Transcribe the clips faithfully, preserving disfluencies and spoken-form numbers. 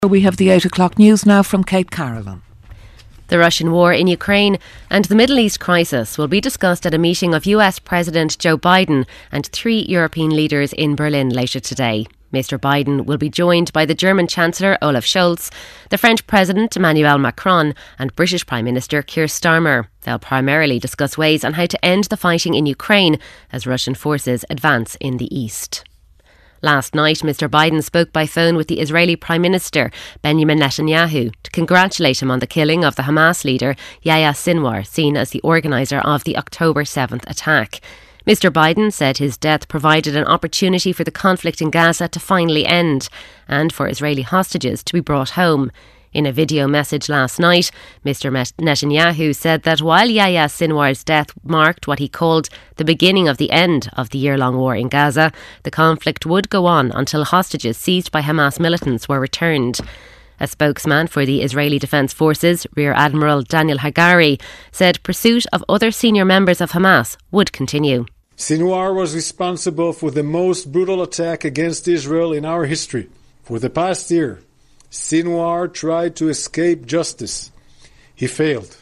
We have the eight o'clock news now from Kate Carolan. The Russian war in Ukraine and the Middle East crisis will be discussed at a meeting of U S President Joe Biden and three European leaders in Berlin later today. Mister Biden will be joined by the German Chancellor Olaf Scholz, the French President Emmanuel Macron and British Prime Minister Keir Starmer. They'll primarily discuss ways on how to end the fighting in Ukraine as Russian forces advance in the east. Last night, Mister Biden spoke by phone with the Israeli Prime Minister Benjamin Netanyahu to congratulate him on the killing of the Hamas leader Yahya Sinwar, seen as the organiser of the October seventh attack. Mister Biden said his death provided an opportunity for the conflict in Gaza to finally end and for Israeli hostages to be brought home. In a video message last night, Mister Netanyahu said that while Yahya Sinwar's death marked what he called the beginning of the end of the year-long war in Gaza, the conflict would go on until hostages seized by Hamas militants were returned. A spokesman for the Israeli Defence Forces, Rear Admiral Daniel Hagari, said pursuit of other senior members of Hamas would continue. Sinwar was responsible for the most brutal attack against Israel in our history. For the past year, Sinwar tried to escape justice. He failed.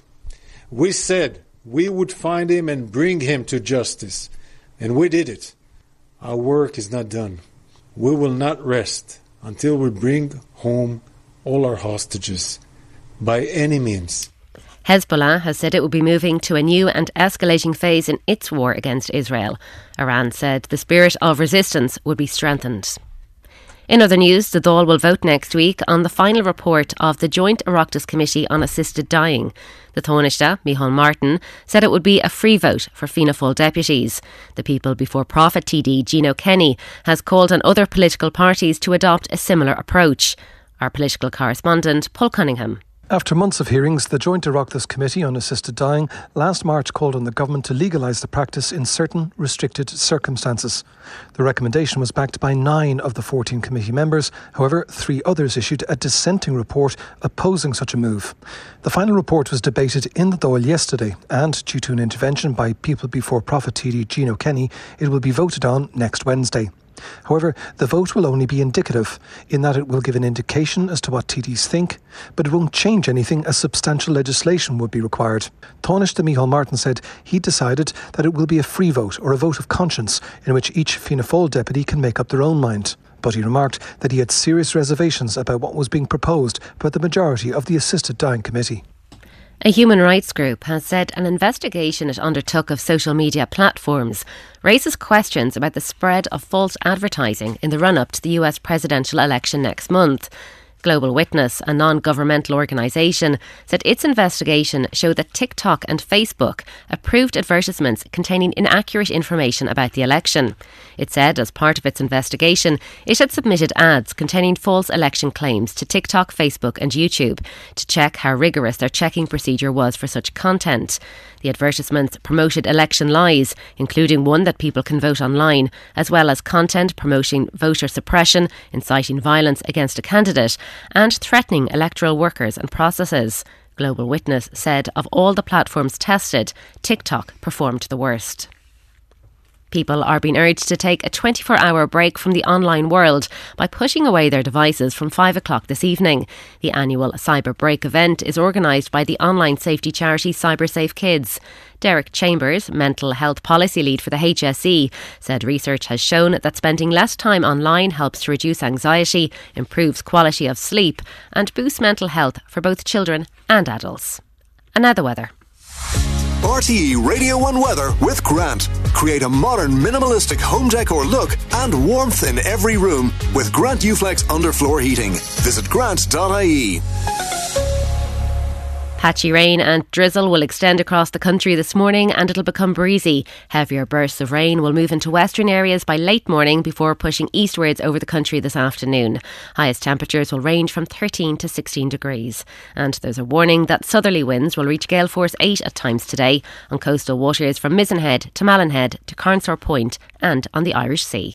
We said we would find him and bring him to justice, and we did it. Our work is not done. We will not rest until we bring home all our hostages, by any means. Hezbollah has said it will be moving to a new and escalating phase in its war against Israel. Iran said the spirit of resistance would be strengthened. In other news, the Dáil will vote next week on the final report of the Joint Oireachtas Committee on Assisted Dying. The Taoiseach, Micheál Martin, said it would be a free vote for Fianna Fáil deputies. The People Before Profit T D, Gino Kenny, has called on other political parties to adopt a similar approach. Our political correspondent, Paul Cunningham. After months of hearings, the Joint Oireachtas Committee on Assisted Dying last March called on the government to legalise the practice in certain restricted circumstances. The recommendation was backed by nine of the fourteen committee members. However, three others issued a dissenting report opposing such a move. The final report was debated in the Dáil yesterday and, due to an intervention by People Before Profit T D Gino Kenny, it will be voted on next Wednesday. However, the vote will only be indicative in that it will give an indication as to what T Ds think, but it won't change anything as substantial legislation would be required. Taoiseach Micheál Martin said he decided that it will be a free vote or a vote of conscience in which each Fianna Fáil deputy can make up their own mind. But he remarked that he had serious reservations about what was being proposed by the majority of the Assisted Dying Committee. A human rights group has said an investigation it undertook of social media platforms raises questions about the spread of false advertising in the run-up to the U S presidential election next month. Global Witness, a non-governmental organisation, said its investigation showed that TikTok and Facebook approved advertisements containing inaccurate information about the election. It said, as part of its investigation, it had submitted ads containing false election claims to TikTok, Facebook and YouTube to check how rigorous their checking procedure was for such content. The advertisements promoted election lies, including one that people can vote online, as well as content promoting voter suppression, inciting violence against a candidate, and threatening electoral workers and processes. Global Witness said of all the platforms tested, TikTok performed the worst. People are being urged to take a twenty-four hour break from the online world by putting away their devices from five o'clock this evening. The annual Cyber Break event is organised by the online safety charity CyberSafe Kids. Derek Chambers, Mental Health Policy Lead for the H S E, said research has shown that spending less time online helps to reduce anxiety, improves quality of sleep and boosts mental health for both children and adults. And now the weather. R T E Radio one weather with Grant. Create a modern minimalistic home decor look and warmth in every room with Grant Uflex underfloor heating. Visit grant dot I E. Patchy rain and drizzle will extend across the country this morning and it'll become breezy. Heavier bursts of rain will move into western areas by late morning before pushing eastwards over the country this afternoon. Highest temperatures will range from thirteen to sixteen degrees. And there's a warning that southerly winds will reach gale force eight at times today on coastal waters from Mizenhead to Mallinhead to Carnsore Point and on the Irish Sea.